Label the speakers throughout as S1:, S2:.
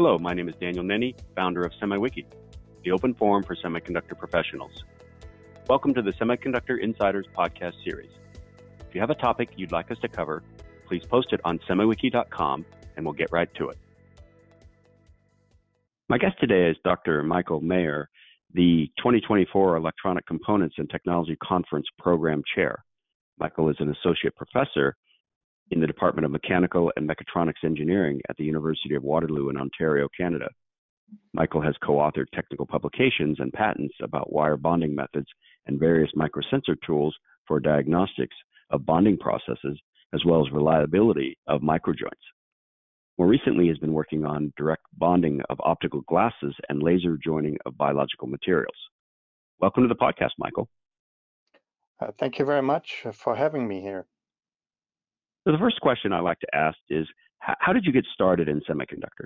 S1: Hello, my name is Daniel Nenny, founder of SemiWiki, the open forum for semiconductor professionals. Welcome to the Semiconductor Insiders podcast series. If you have a topic you'd like us to cover, please post it on semiwiki.com and we'll get right to it. My guest today is Dr. Michael Mayer, the 2024 Electronic Components and Technology Conference Program Chair. Michael is an associate professor in the Department of Mechanical and Mechatronics Engineering at the University of Waterloo in Ontario, Canada. Michael has co-authored technical publications and patents about wire bonding methods and various microsensor tools for diagnostics of bonding processes, as well as reliability of microjoints. More recently, he has been working on direct bonding of optical glasses and laser joining of biological materials. Welcome to the podcast, Michael.
S2: Thank you very much for having me here.
S1: So the first question I like to ask is, how did you get started in semiconductors?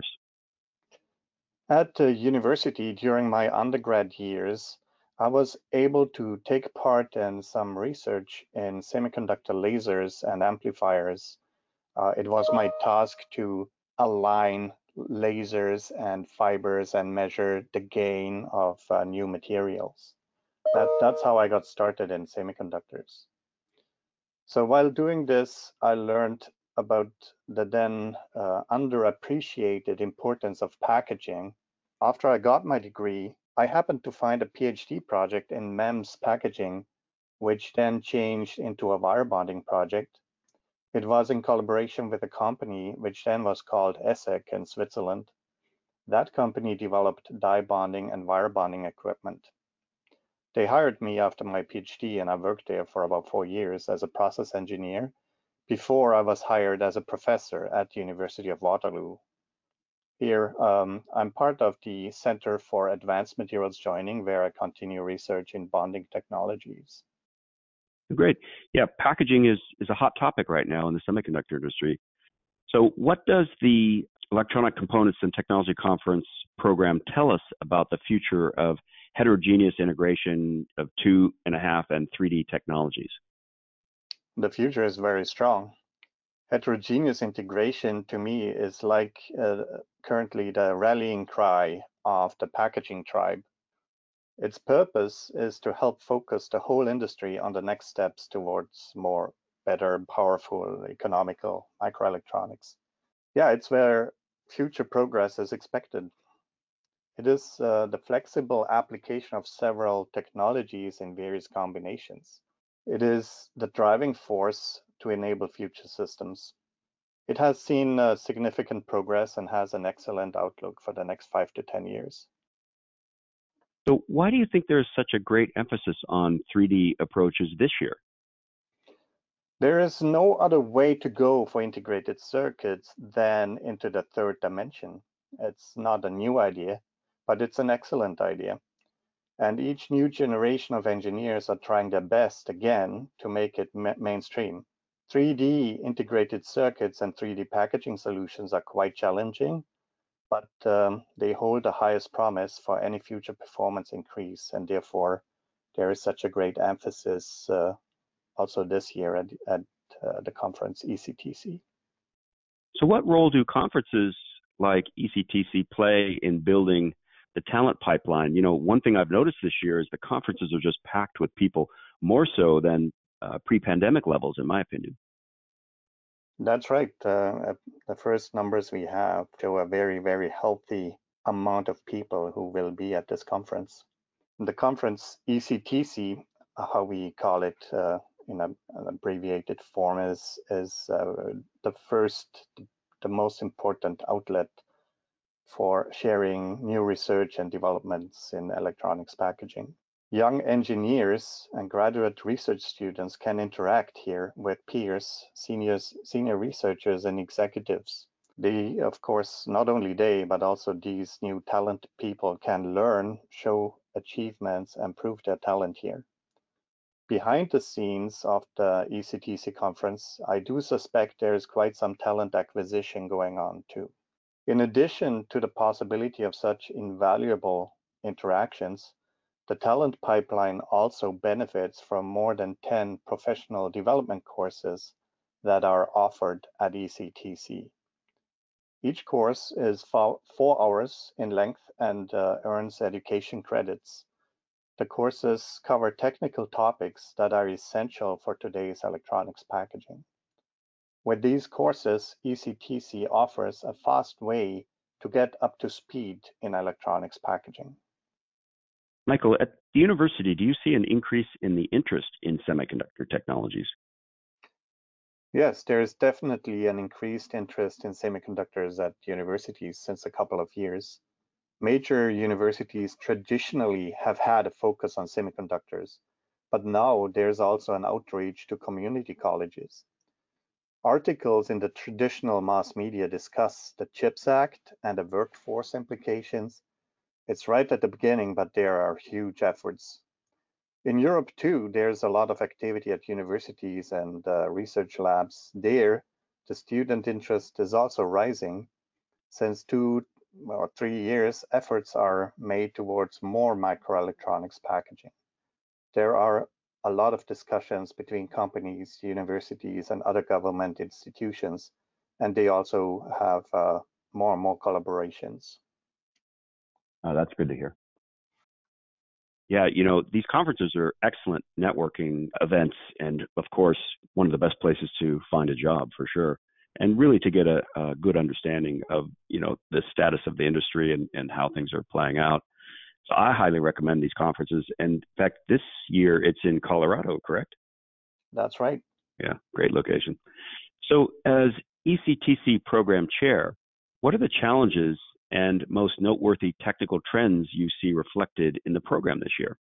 S2: At university, during my undergrad years, I was able to take part in some research in semiconductor lasers and amplifiers. It was my task to align lasers and fibers and measure the gain of new materials. That's how I got started in semiconductors. So while doing this, I learned about the then underappreciated importance of packaging. After I got my degree, I happened to find a PhD project in MEMS packaging, which then changed into a wire bonding project. It was in collaboration with a company which then was called ESSEC in Switzerland. That company developed die bonding and wire bonding equipment. They hired me after my PhD, and I worked there for about 4 years as a process engineer before I was hired as a professor at the University of Waterloo. Here, I'm part of the Center for Advanced Materials Joining, where I continue research in bonding technologies.
S1: Great. Yeah, packaging is a hot topic right now in the semiconductor industry. So what does the Electronic Components and Technology Conference program tell us about the future of heterogeneous integration of 2.5 and 3D technologies?
S2: The future is very strong. Heterogeneous integration to me is like currently the rallying cry of the packaging tribe. Its purpose is to help focus the whole industry on the next steps towards more better, powerful, economical microelectronics. Yeah, it's where future progress is expected. It is the flexible application of several technologies in various combinations. It is the driving force to enable future systems. It has seen significant progress and has an excellent outlook for the next 5 to 10 years.
S1: So why do you think there's such a great emphasis on 3D approaches this year?
S2: There is no other way to go for integrated circuits than into the third dimension. It's not a new idea, but it's an excellent idea. And each new generation of engineers are trying their best again to make it mainstream. 3D integrated circuits and 3D packaging solutions are quite challenging, but they hold the highest promise for any future performance increase, and therefore there is such a great emphasis also this year at the conference ECTC.
S1: So what role do conferences like ECTC play in building the talent pipeline? You know, one thing I've noticed this year is the conferences are just packed with people, more so than pre-pandemic levels, in my opinion.
S2: That's right. The first numbers we have show a very, very healthy amount of people who will be at this conference. The conference ECTC, how we call it in an abbreviated form, is the most important outlet for sharing new research and developments in electronics packaging. Young engineers and graduate research students can interact here with peers, senior researchers, and executives. They, of course, not only they, but also these new talented people can learn, show achievements, and prove their talent here. Behind the scenes of the ECTC conference, I do suspect there is quite some talent acquisition going on too. In addition to the possibility of such invaluable interactions, the talent pipeline also benefits from more than 10 professional development courses that are offered at ECTC. Each course is 4 hours in length and earns education credits. The courses cover technical topics that are essential for today's electronics packaging. With these courses, ECTC offers a fast way to get up to speed in electronics packaging.
S1: Michael, at the university, do you see an increase in the interest in semiconductor technologies?
S2: Yes, there is definitely an increased interest in semiconductors at universities since a couple of years. Major universities traditionally have had a focus on semiconductors, but now there's also an outreach to community colleges. Articles in the traditional mass media discuss the CHIPS Act and the workforce implications. It's right at the beginning, but there are huge efforts. In Europe too, there's a lot of activity at universities and research labs. There, the student interest is also rising. Since 2 or 3 years, efforts are made towards more microelectronics packaging. There are a lot of discussions between companies, universities, and other government institutions, and they also have more and more collaborations.
S1: That's good to hear. Yeah, these conferences are excellent networking events, and of course, one of the best places to find a job for sure, and really to get a good understanding of, the status of the industry and how things are playing out. So I highly recommend these conferences. And in fact, this year it's in Colorado, correct?
S2: That's right.
S1: Yeah, great location. So as ECTC program chair, what are the challenges and most noteworthy technical trends you see reflected in the program this year?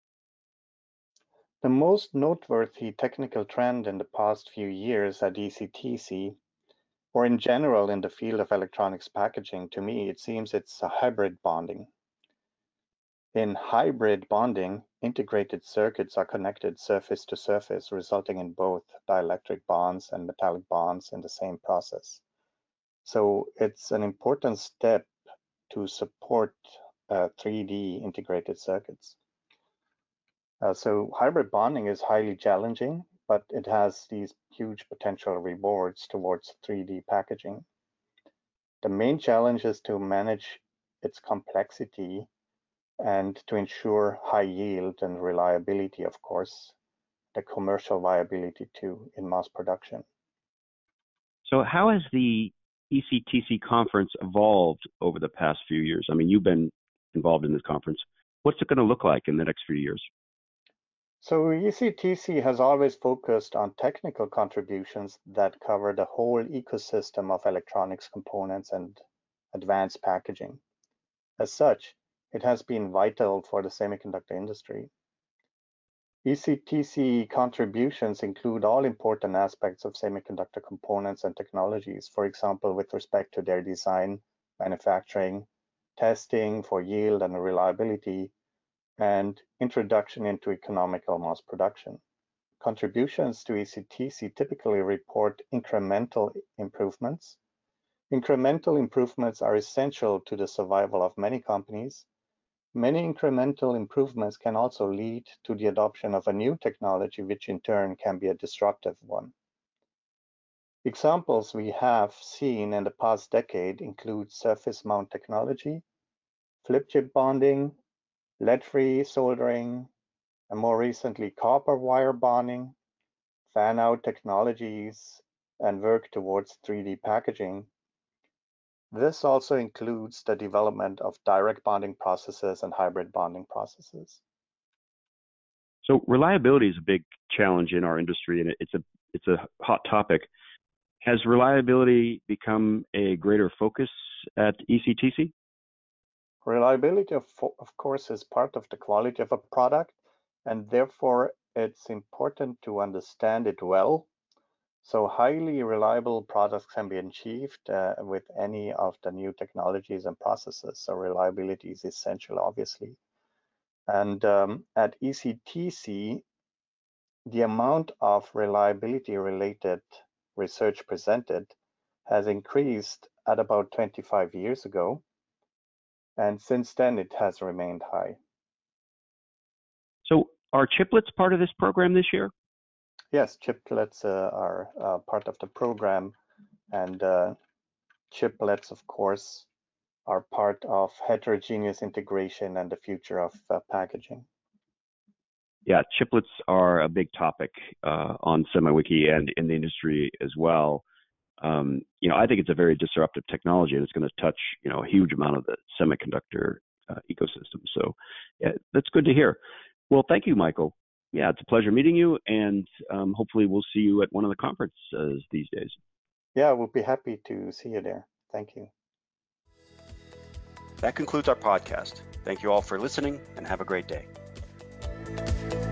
S2: The most noteworthy technical trend in the past few years at ECTC, or in general in the field of electronics packaging, to me, it seems it's a hybrid bonding. In hybrid bonding, integrated circuits are connected surface to surface, resulting in both dielectric bonds and metallic bonds in the same process. So it's an important step to support 3D integrated circuits. So hybrid bonding is highly challenging, but it has these huge potential rewards towards 3D packaging. The main challenge is to manage its complexity and to ensure high yield and reliability, of course, the commercial viability too in mass production.
S1: So how has the ECTC conference evolved over the past few years? I mean, you've been involved in this conference. What's it going to look like in the next few years?
S2: So ECTC has always focused on technical contributions that cover the whole ecosystem of electronics components and advanced packaging. As such, it has been vital for the semiconductor industry. ECTC contributions include all important aspects of semiconductor components and technologies, for example, with respect to their design, manufacturing, testing for yield and reliability, and introduction into economical mass production. Contributions to ECTC typically report incremental improvements. Incremental improvements are essential to the survival of many companies. Many incremental improvements can also lead to the adoption of a new technology, which in turn can be a disruptive one. Examples we have seen in the past decade include surface mount technology, flip chip bonding, lead-free soldering, and more recently copper wire bonding, fan-out technologies, and work towards 3D packaging. This also includes the development of direct bonding processes and hybrid bonding processes.
S1: So reliability is a big challenge in our industry, and it's a hot topic. Has reliability become a greater focus at ECTC?
S2: Reliability, of course, is part of the quality of a product, and therefore it's important to understand it well. So highly reliable products can be achieved with any of the new technologies and processes. So reliability is essential, obviously. And at ECTC, the amount of reliability-related research presented has increased at about 25 years ago. And since then, it has remained high.
S1: So are chiplets part of this program this year?
S2: Yes, chiplets are part of the program, and chiplets, of course, are part of heterogeneous integration and the future of packaging.
S1: Yeah, chiplets are a big topic on SemiWiki and in the industry as well. I think it's a very disruptive technology, and it's going to touch, a huge amount of the semiconductor ecosystem. So, yeah, that's good to hear. Well, thank you, Michael. Yeah, it's a pleasure meeting you, and hopefully we'll see you at one of the conferences these days.
S2: Yeah, we'll be happy to see you there. Thank you.
S1: That concludes our podcast. Thank you all for listening, and have a great day.